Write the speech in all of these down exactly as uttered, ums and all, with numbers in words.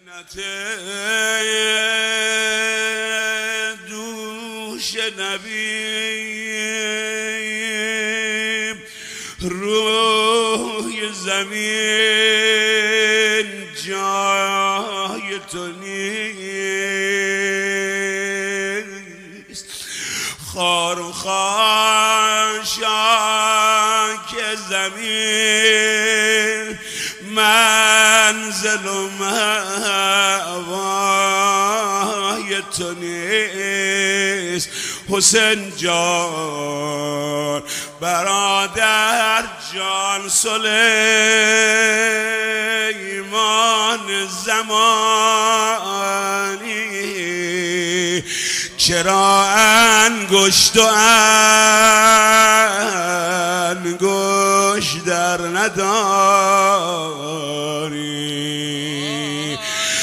دوش نبی روی زمین جای تو نیست. خار و خاشاک زمین منزل و مأوای تو نیست. حسین جان برادر جان سلیمان زمانی چرا انگشت و انگشت در نداری؟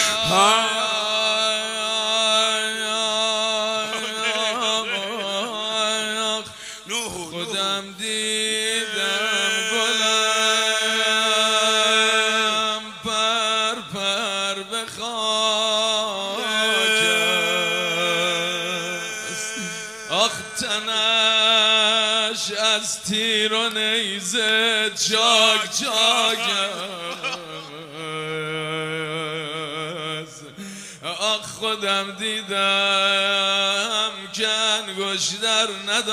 خودم دیدم گلم پر پر به خاک است. آخ تنش از تیر و نیزه چاک چاک است. آخ خودم دیدم که انگشت در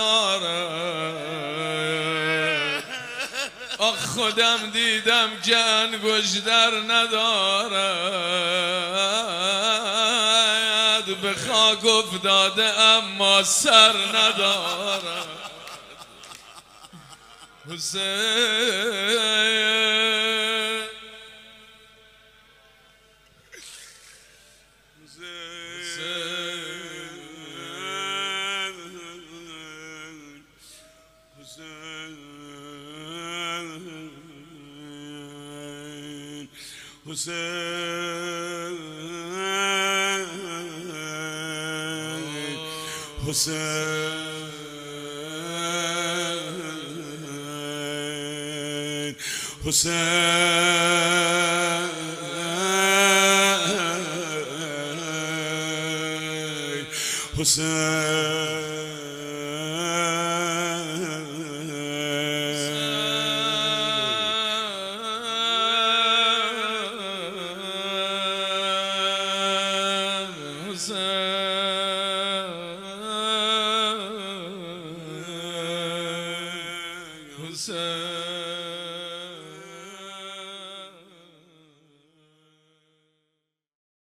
ندارد. آخ خودم دیدم که انگشت در ندارد. به خاک افتاده اما سر ندارد. حسین حسین حسین حسین حسین حسین